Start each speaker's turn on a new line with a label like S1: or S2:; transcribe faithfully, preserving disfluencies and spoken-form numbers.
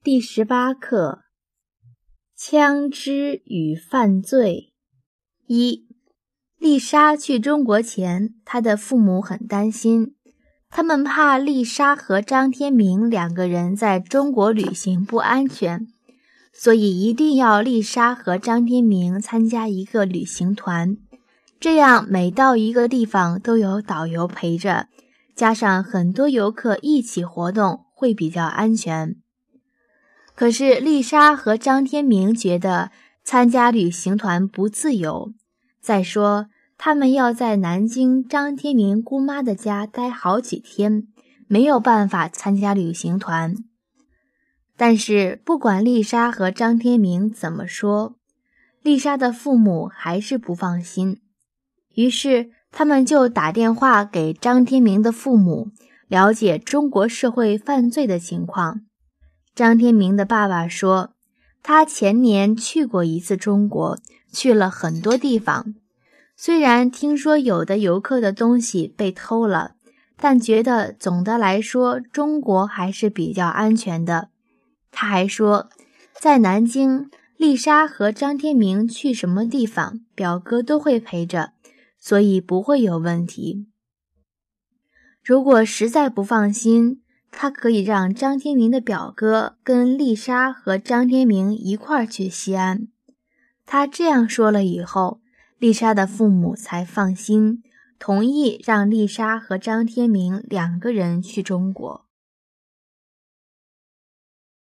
S1: 第十八课：枪支与犯罪。一、丽莎去中国前，她的父母很担心，他们怕丽莎和张天明两个人在中国旅行不安全，所以一定要丽莎和张天明参加一个旅行团，这样每到一个地方都有导游陪着，加上很多游客一起活动，会比较安全。可是丽莎和张天明觉得参加旅行团不自由，再说他们要在南京张天明姑妈的家待好几天，没有办法参加旅行团。但是不管丽莎和张天明怎么说，丽莎的父母还是不放心，于是他们就打电话给张天明的父母，了解中国社会犯罪的情况。张天明的爸爸说，他前年去过一次中国，去了很多地方，虽然听说有的游客的东西被偷了，但觉得总的来说中国还是比较安全的。他还说，在南京，丽莎和张天明去什么地方，表哥都会陪着，所以不会有问题。如果实在不放心，他可以让张天明的表哥跟丽莎和张天明一块儿去西安。他这样说了以后，丽莎的父母才放心，同意让丽莎和张天明两个人去中国。